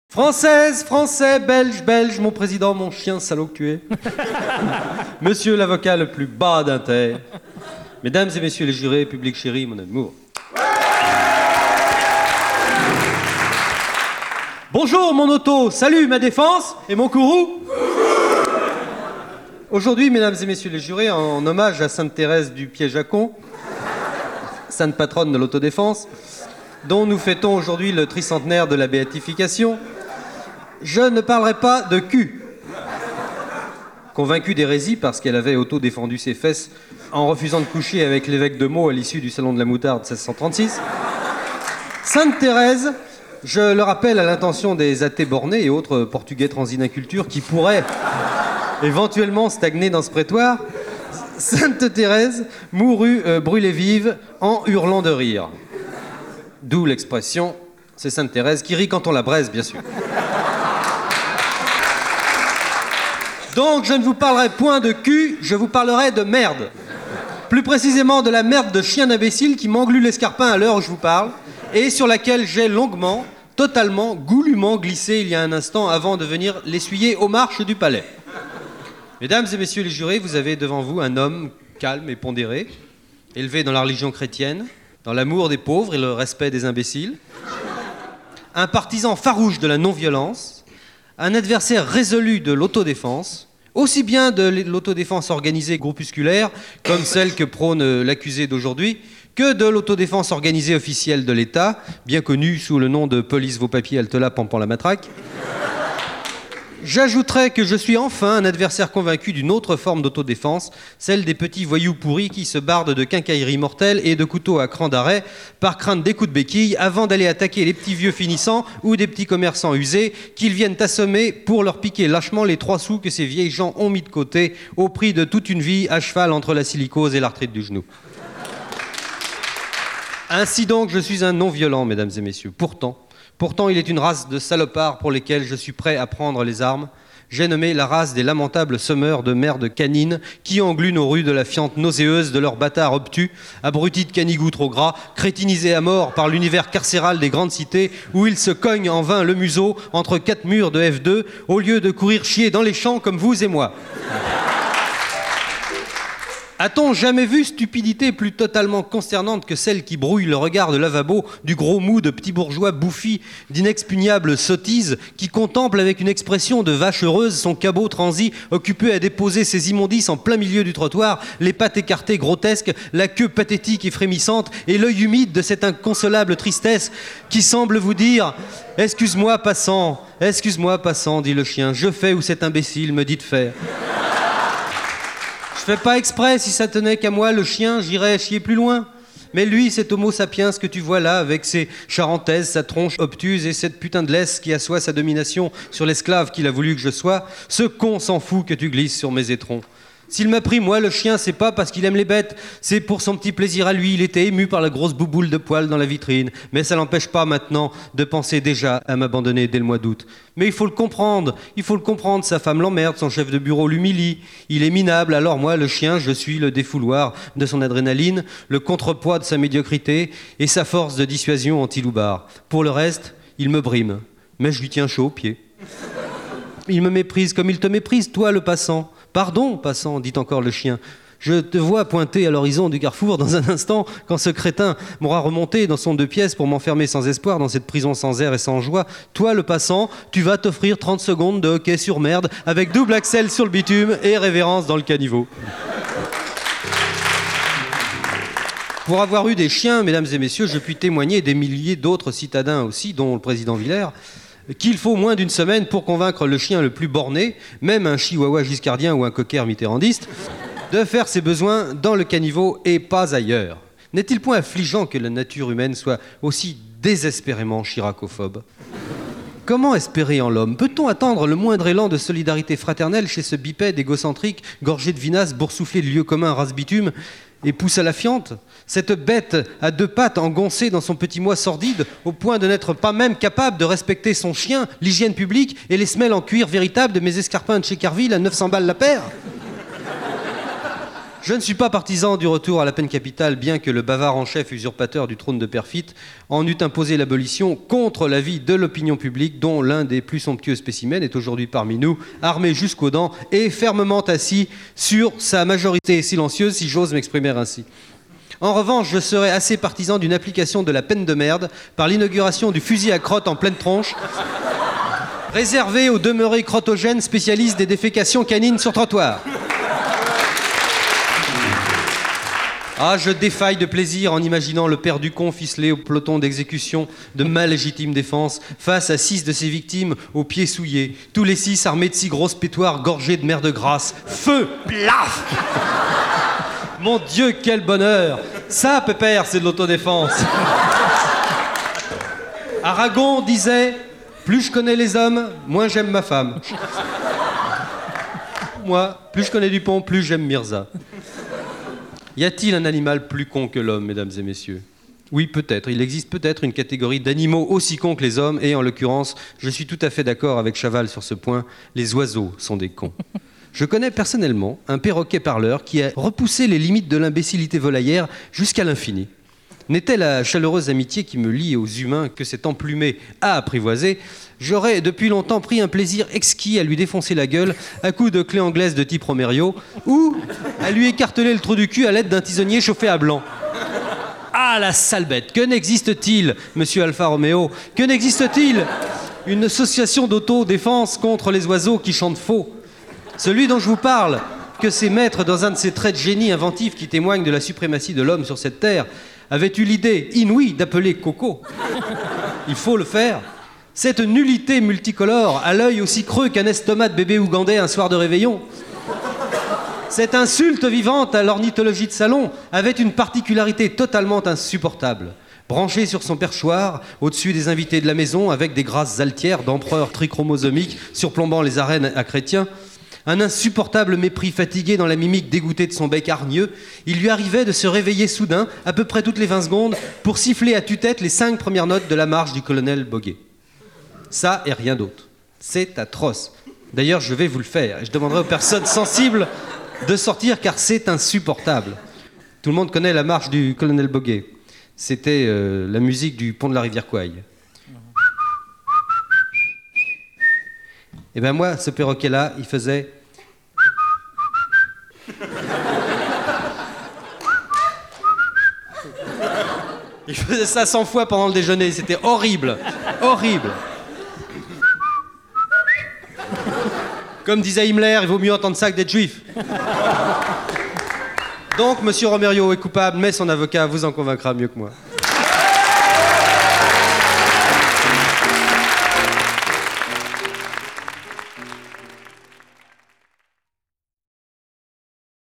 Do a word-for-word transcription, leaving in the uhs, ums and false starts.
Française, Français, Belge, Belge, mon président, mon chien salaud que tu es. Monsieur l'avocat le plus bas d'inter. Mesdames et messieurs les jurés, public chéri, mon amour. Bonjour mon auto, salut ma défense et mon courroux. Aujourd'hui, mesdames et messieurs les jurés, en hommage à Sainte Thérèse du Piège-à-Con, sainte patronne de l'autodéfense, dont nous fêtons aujourd'hui le tricentenaire de la béatification, je ne parlerai pas de cul. Convaincue d'hérésie parce qu'elle avait auto-défendu ses fesses en refusant de coucher avec l'évêque de Meaux à l'issue du salon de la moutarde seize cent trente-six, Sainte Thérèse, je le rappelle à l'intention des athées bornés et autres portugais transis d'inculture qui pourraient éventuellement stagner dans ce prétoire, Sainte Thérèse mourut euh, brûlée vive en hurlant de rire. D'où l'expression « c'est Sainte Thérèse qui rit quand on la braise », bien sûr. Donc, je ne vous parlerai point de cul, je vous parlerai de merde. Plus précisément de la merde de chien d'imbécile qui m'englue l'escarpin à l'heure où je vous parle, et sur laquelle j'ai longuement, totalement, goulûment glissé il y a un instant avant de venir l'essuyer aux marches du palais. Mesdames et messieurs les jurés, vous avez devant vous un homme calme et pondéré, élevé dans la religion chrétienne, dans l'amour des pauvres et le respect des imbéciles, un partisan farouche de la non-violence, un adversaire résolu de l'autodéfense, aussi bien de l'autodéfense organisée groupusculaire, comme celle que prône l'accusé d'aujourd'hui, que de l'autodéfense organisée officielle de l'État, bien connue sous le nom de police vos papiers, halte là, pampan la matraque. J'ajouterais que je suis enfin un adversaire convaincu d'une autre forme d'autodéfense, celle des petits voyous pourris qui se bardent de quincailleries mortelles et de couteaux à cran d'arrêt par crainte des coups de béquille avant d'aller attaquer les petits vieux finissants ou des petits commerçants usés qu'ils viennent assommer pour leur piquer lâchement les trois sous que ces vieilles gens ont mis de côté au prix de toute une vie à cheval entre la silicose et l'arthrite du genou. Ainsi donc, je suis un non-violent, mesdames et messieurs. Pourtant, Pourtant, il est une race de salopards pour lesquels je suis prêt à prendre les armes. J'ai nommé la race des lamentables semeurs de merde canine qui engluent nos rues de la fiente nauséeuse de leurs bâtards obtus, abrutis de canigous trop gras, crétinisés à mort par l'univers carcéral des grandes cités où ils se cognent en vain le museau entre quatre murs de F deux au lieu de courir chier dans les champs comme vous et moi. A-t-on jamais vu stupidité plus totalement consternante que celle qui brouille le regard de lavabo du gros mou de petit bourgeois bouffi d'inexpugnables sottises qui contemple avec une expression de vache heureuse son cabot transi occupé à déposer ses immondices en plein milieu du trottoir, les pattes écartées grotesques, la queue pathétique et frémissante et l'œil humide de cette inconsolable tristesse qui semble vous dire « Excuse-moi, passant, excuse-moi, passant, dit le chien, je fais où cet imbécile me dit de faire. » Je fais pas exprès, si ça tenait qu'à moi, le chien, j'irais chier plus loin. Mais lui, cet homo sapiens que tu vois là, avec ses charentaises, sa tronche obtuse et cette putain de laisse qui assoit sa domination sur l'esclave qu'il a voulu que je sois, ce con s'en fout que tu glisses sur mes étrons. S'il m'a pris, moi, le chien, c'est pas parce qu'il aime les bêtes, c'est pour son petit plaisir à lui. Il était ému par la grosse bouboule de poils dans la vitrine. Mais ça l'empêche pas maintenant de penser déjà à m'abandonner dès le mois d'août. Mais il faut le comprendre, il faut le comprendre. Sa femme l'emmerde, son chef de bureau l'humilie. Il est minable, alors moi, le chien, je suis le défouloir de son adrénaline, le contrepoids de sa médiocrité et sa force de dissuasion anti-loupard. Pour le reste, il me brime, mais je lui tiens chaud aux pieds. Il me méprise comme il te méprise, toi, le passant. Pardon, passant, dit encore le chien. Je te vois pointer à l'horizon du carrefour dans un instant quand ce crétin m'aura remonté dans son deux pièces pour m'enfermer sans espoir dans cette prison sans air et sans joie. Toi, le passant, tu vas t'offrir trente secondes de hockey sur merde avec double axel sur le bitume et révérence dans le caniveau. Pour avoir eu des chiens, mesdames et messieurs, je puis témoigner des milliers d'autres citadins aussi, dont le président Villers, qu'il faut moins d'une semaine pour convaincre le chien le plus borné, même un chihuahua giscardien ou un cocker mitterrandiste, de faire ses besoins dans le caniveau et pas ailleurs. N'est-il point affligeant que la nature humaine soit aussi désespérément chiracophobe ? Comment espérer en l'homme ? Peut-on attendre le moindre élan de solidarité fraternelle chez ce bipède égocentrique, gorgé de vinasse, boursouflé de lieux communs rase-bitume et pousse à la fiente ? Cette bête à deux pattes engoncée dans son petit moi sordide, au point de n'être pas même capable de respecter son chien, l'hygiène publique et les semelles en cuir véritable de mes escarpins de chez Carville à neuf cents balles la paire ? Je ne suis pas partisan du retour à la peine capitale, bien que le bavard en chef usurpateur du trône de Perfit en eût imposé l'abolition contre l'avis de l'opinion publique, dont l'un des plus somptueux spécimens est aujourd'hui parmi nous, armé jusqu'aux dents et fermement assis sur sa majorité silencieuse, si j'ose m'exprimer ainsi. En revanche, je serais assez partisan d'une application de la peine de merde par l'inauguration du fusil à crotte en pleine tronche, réservé aux demeurés crottogènes spécialistes des défécations canines sur trottoir. Ah, je défaille de plaisir en imaginant le père du con ficelé au peloton d'exécution de ma légitime défense face à six de ses victimes aux pieds souillés, tous les six armés de six grosses pétoires gorgées de mer de grasse. Feu, plaf. Mon Dieu, quel bonheur! Ça, pépère, c'est de l'autodéfense. Aragon disait « Plus je connais les hommes, moins j'aime ma femme. » Moi, plus je connais Dupont, plus j'aime Mirza. Y a-t-il un animal plus con que l'homme, mesdames et messieurs? Oui, peut-être. Il existe peut-être une catégorie d'animaux aussi cons que les hommes, et en l'occurrence, je suis tout à fait d'accord avec Chaval sur ce point, les oiseaux sont des cons. Je connais personnellement un perroquet parleur qui a repoussé les limites de l'imbécilité volaillère jusqu'à l'infini. N'était la chaleureuse amitié qui me lie aux humains que cet emplumé a apprivoisé, j'aurais depuis longtemps pris un plaisir exquis à lui défoncer la gueule à coups de clé anglaise de type Romério ou à lui écarteler le trou du cul à l'aide d'un tisonnier chauffé à blanc. Ah, la sale bête! Que n'existe-t-il, monsieur Alfa Romeo? Que n'existe-t-il? Une association d'autodéfense contre les oiseaux qui chantent faux. Celui dont je vous parle, que ses maîtres, dans un de ces traits de génie inventifs qui témoignent de la suprématie de l'homme sur cette terre, avaient eu l'idée inouïe d'appeler Coco. Il faut le faire. Cette nullité multicolore, à l'œil aussi creux qu'un estomac de bébé ougandais un soir de réveillon. Cette insulte vivante à l'ornithologie de salon avait une particularité totalement insupportable. Branché sur son perchoir, au-dessus des invités de la maison, avec des grasses altières d'empereurs trichromosomiques surplombant les arènes à chrétiens, un insupportable mépris fatigué dans la mimique dégoûtée de son bec hargneux, il lui arrivait de se réveiller soudain, à peu près toutes les vingt secondes, pour siffler à tue-tête les cinq premières notes de la marche du colonel Boguet. Ça et rien d'autre. C'est atroce. D'ailleurs, je vais vous le faire. Je demanderai aux personnes sensibles de sortir, car c'est insupportable. Tout le monde connaît la marche du colonel Boguet. C'était euh, la musique du pont de la rivière Kouaï. Et bien moi, ce perroquet-là, il faisait... Il faisait ça cent fois pendant le déjeuner, c'était horrible, horrible. Comme disait Himmler, il vaut mieux entendre ça que d'être juif. Donc, monsieur Romério est coupable, mais son avocat vous en convaincra mieux que moi.